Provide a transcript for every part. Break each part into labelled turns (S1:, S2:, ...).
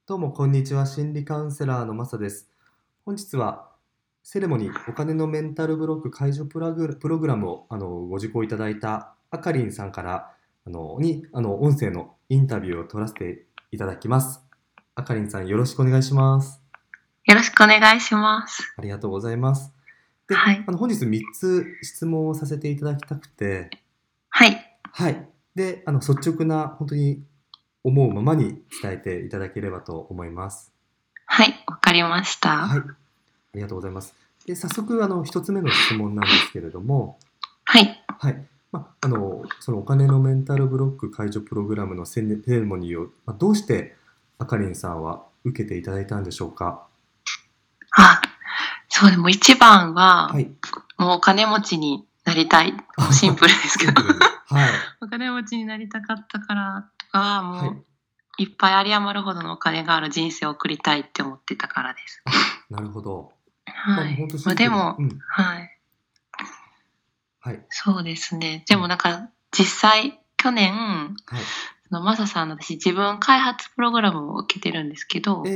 S1: どうもこんにちは。心理カウンセラーのマサです。本日はセレモニーお金のメンタルブロック解除プログラムをご受講いただいたあかりんさんから音声のインタビューを取らせていただきます。あかりんさん、よろしくお願いします。
S2: よろしくお願いします。
S1: ありがとうございます。で、
S2: はい。
S1: 本日3つ質問をさせていただきたくて、
S2: はい。
S1: はい。で、率直な本当に思うままに伝えていただければと思います。
S2: はい。わかりました。
S1: はい。ありがとうございます。で、早速、一つ目の質問なんですけれども、
S2: はい。
S1: はい。そのお金のメンタルブロック解除プログラムのセレモニーを、どうしてあかりんさんは受けていただいたんでしょうか？
S2: そうでも一番は、
S1: はい。
S2: もうお金持ちになりたい。シンプルですけど。
S1: はい。
S2: お金持ちになりたかったからとか、もう、
S1: はい
S2: いっぱい有り余るほどのお金がある人生を送りたいって思ってたからです。
S1: なるほど。
S2: はい。
S1: 本当シンプル。
S2: でも、はい。
S1: はい。
S2: そうですね。でも実際、去年、
S1: はい。
S2: マサさんの私、自分開発プログラムを受けてるんですけど、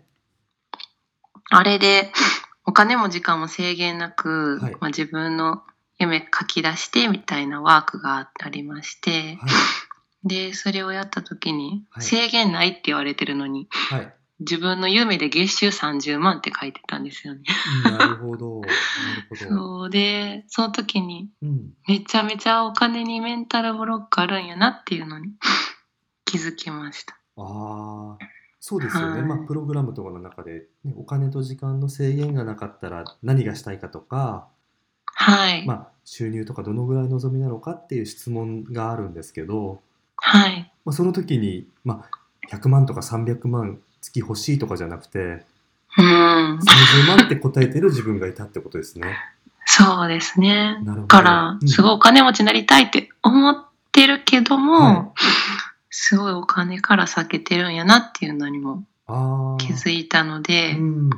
S2: あれで、お金も時間も制限なく、
S1: はい。
S2: 自分の夢書き出してみたいなワークがありまして、
S1: はい。
S2: で、それをやった時に、
S1: はい。
S2: 制限ないって言われてるのに、
S1: はい。
S2: 自分の夢で月収30万って書いてたんですよね。
S1: なるほど。なるほど。
S2: そうで、その時に、
S1: うん。
S2: めちゃめちゃお金にメンタルブロックあるんやなっていうのに気づきました。
S1: ああ、そうですよね。
S2: はい。
S1: プログラムとかの中で、ね、お金と時間の制限がなかったら何がしたいかとか、
S2: はい。
S1: 収入とかどのぐらい望みなのかっていう質問があるんですけど、
S2: はい。
S1: その時に、100万とか300万月欲しいとかじゃなくて、30万って答えてる自分がいたってことですね。
S2: そうですね。
S1: なるほど。
S2: だから、すごいお金持ちになりたいって思ってるけども、
S1: はい。
S2: すごいお金から避けてるんやなっていうのにも気づいたので、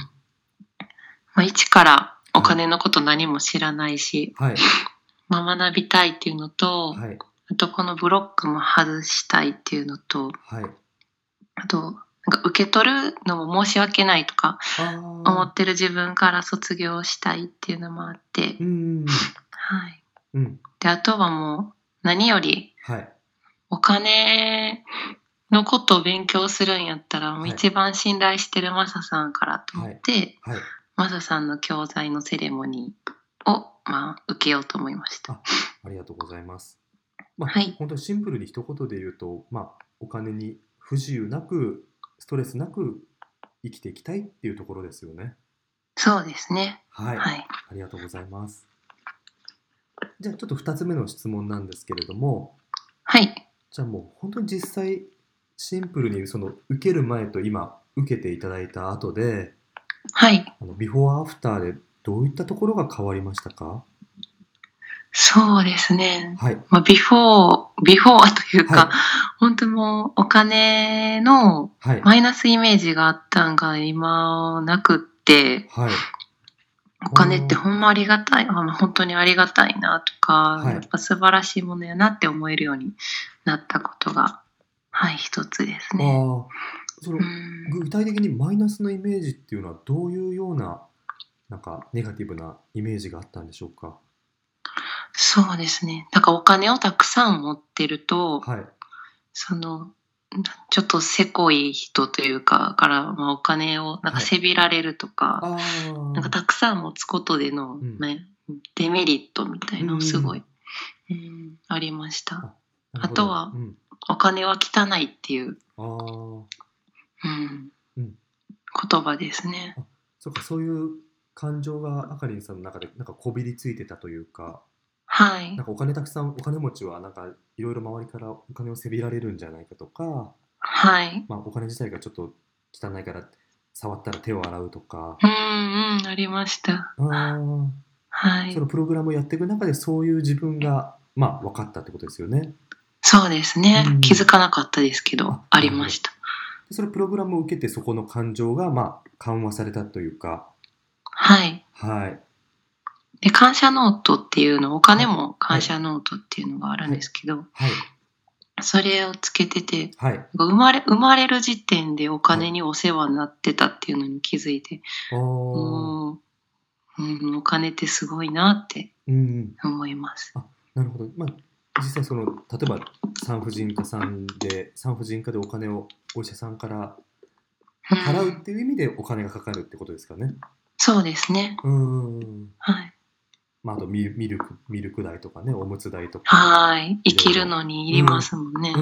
S2: 一からお金のこと何も知らないし、
S1: はい。
S2: 学びたいっていうのと、
S1: はい。
S2: あとこのブロックも外したいっていうのと、
S1: はい。
S2: あと、受け取るのも申し訳ないとか思ってる自分から卒業したいっていうのもあって、はい。で、あとはもう何より、お金のことを勉強するんやったら、もう一番信頼してるマサさんからと思って、マサさんの教材のセレモニーを、受けようと思いました。
S1: ありがとうございます。
S2: はい。
S1: 本当にシンプルに一言で言うと、お金に不自由なく、ストレスなく生きていきたいっていうところですよね。
S2: そうですね。
S1: はい。
S2: はい。
S1: ありがとうございます。じゃあちょっと2つ目の質問なんですけれども、
S2: はい。
S1: じゃあもう本当に実際シンプルにその受ける前と今受けていただいた後で、
S2: はい。
S1: ビフォーアフターでどういったところが変わりましたか？
S2: そうですね。
S1: はい。
S2: ビフォーというか、本当もうお金のマイナスイメージがあったんが今なくって、お金ってほんまありがたい、本当にありがたいなとか、やっぱ素晴らしいものやなって思えるようになったことが、一つですね。
S1: 具体的にマイナスのイメージっていうのはどういうような、ネガティブなイメージがあったんでしょうか？
S2: そうですね。お金をたくさん持ってると、ちょっとせこい人というか、お金をせびられるとか、たくさん持つことでの、デメリットみたいなのすごい、ありました。あとは、お金は汚いっていう、言葉ですね。
S1: そういう感情があかりんさんの中でこびりついてたというか、
S2: はい。
S1: お金持ちはいろいろ周りからお金をせびられるんじゃないかとか、
S2: はい。
S1: お金自体がちょっと汚いから触ったら手を洗うとか。
S2: ありました。はい。
S1: そのプログラムをやっていく中でそういう自分が分かったってことですよね。
S2: そうですね。気づかなかったですけど、ありました。
S1: そのプログラムを受けてそこの感情が緩和されたというか。
S2: はい。
S1: はい。
S2: で、感謝ノートっていうの、お金も感謝ノートっていうのがあるんですけど、 それをつけてて、
S1: はい。
S2: 生まれる時点でお金にお世話になってたっていうのに気づいて、お金ってすごいなって思います。
S1: なるほど。実際例えば産婦人科でお金をお医者さんから払うっていう意味でお金がかかるってことですかね。
S2: そうですね。はい。
S1: あとミルク代とかね、おむつ代と
S2: か。はい。生きるのにいりますもんね。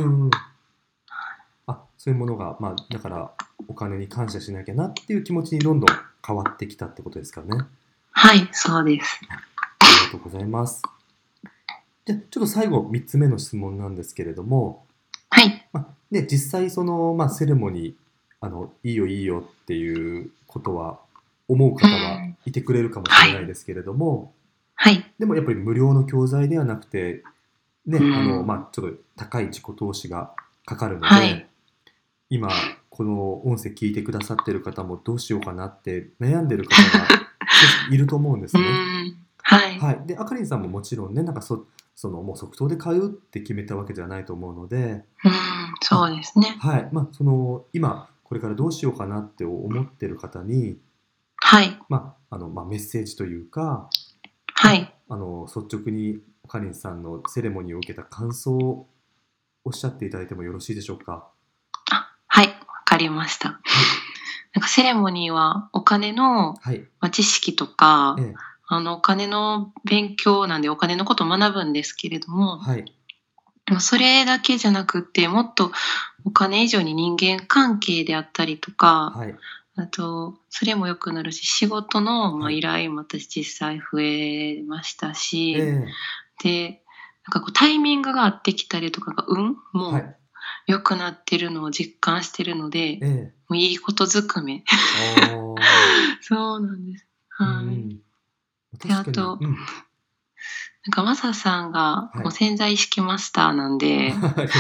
S1: そういうものが、だからお金に感謝しなきゃなっていう気持ちにどんどん変わってきたってことですかね。
S2: はい、そうです。
S1: ありがとうございます。じゃあちょっと最後3つ目の質問なんですけれども、
S2: はい。
S1: 実際セレモニーいいよいいよっていうことは思う方はいてくれるかもしれないですけれども、
S2: はい。
S1: でもやっぱり無料の教材ではなくて、ね、ちょっと高い自己投資がかかるので、今この音声聞いてくださってる方もどうしようかなって悩んでる方がいると思うんですね。
S2: はい。
S1: はい。で、あかりんさんももちろんね、もう即答で買うって決めたわけじゃないと思うので、
S2: そうですね。
S1: はい。今これからどうしようかなって思ってる方に、
S2: はい。
S1: メッセージというか、
S2: はい。
S1: 率直にあかりんさんのセレモニーを受けた感想をおっしゃっていただいてもよろしいでしょうか。
S2: はい、わかりました。なんかセレモニーはお金の知識とか、お金の勉強なんでお金のことを学ぶんですけれども、それだけじゃなくってもっとお金以上に人間関係であったりとか、あとそれも良くなるし、仕事の依頼も私実際増えましたし、でなんかタイミングが合ってきたりとかがもう良くなってるのを実感してるので、もういいことずくめ。そうなんです。はい。で、あと、なんかマサさんがもう潜在意識マスターなんで、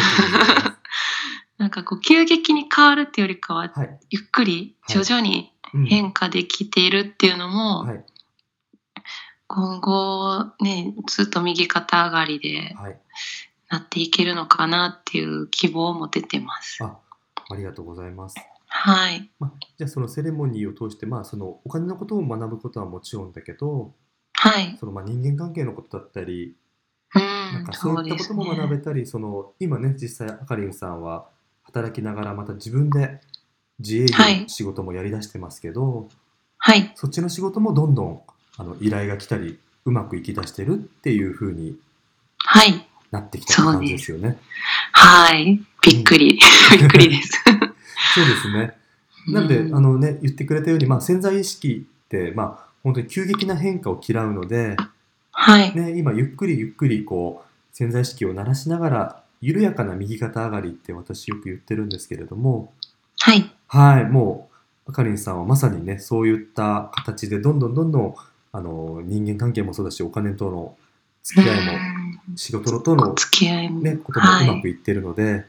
S2: なんか急激に変わるっていうよりかは、ゆっくり徐々に変化できているっていうのも、今後ね、ずっと右肩上がりでなっていけるのかなっていう希望も出てます。
S1: ありがとうございます。
S2: はい。
S1: じゃあそのセレモニーを通して、お金のことを学ぶことはもちろんだけど、
S2: はい。
S1: 人間関係のことだったり、なんかそういったことも学べたり、今ね、実際あかりんさんは働きながらまた自分で自営業の仕事もやりだしてますけど、そっちの仕事もどんどん依頼が来たりうまくいきだしてるっていう風になってきたって感じですよね。
S2: はい。びっくり。びっくりです。
S1: そうですね。なので言ってくれたように、潜在意識って本当に急激な変化を嫌うので、今ゆっくりゆっくり潜在意識を慣らしながら緩やかな右肩上がりって私よく言ってるんですけれども、もうあかりんさんはまさにね、そういった形でどんどん人間関係もそうだし、お金との付き合いも仕事とのこともうまくいってるので、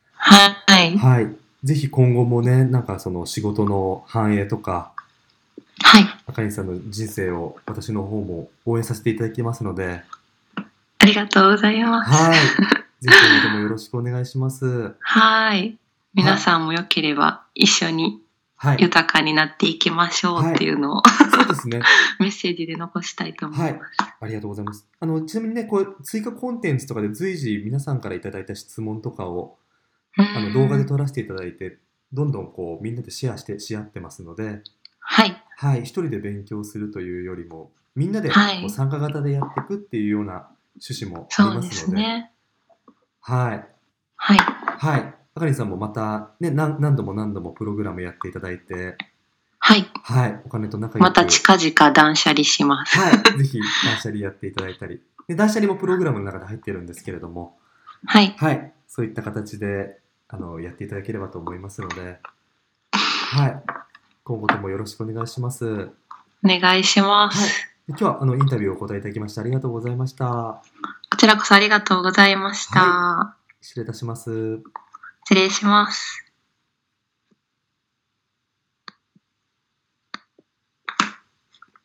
S1: ぜひ今後もね、なんか仕事の繁栄とか、あかりんさんの人生を私の方も応援させていただきますので、
S2: ありがとうございます。
S1: ぜひ今後ともよろしくお願いします。
S2: 皆さんもよければ一緒に豊かになっていきましょうっていうのを、
S1: そうですね。
S2: メッセージで残したいと思います。
S1: ありがとうございます。ちなみにね、追加コンテンツとかで随時皆さんからいただいた質問とかを動画で撮らせていただいて、どんどんみんなでシェアし合ってますので、一人で勉強するというよりもみんなで参加型でやっていくっていうような趣旨もありますので、あかりんさんもまたね、何度もプログラムやっていただいて、お金と仲良く
S2: また近々断捨離します。
S1: ぜひ断捨離やっていただいたり、で断捨離もプログラムの中で入ってるんですけれども、そういった形でやっていただければと思いますので、今後ともよろしくお願いします。
S2: お願いします。
S1: 今日はインタビューをお答えいただきましてありがとうございました。
S2: こちらこそありがとうございました。
S1: 失礼いたします。
S2: 失礼します。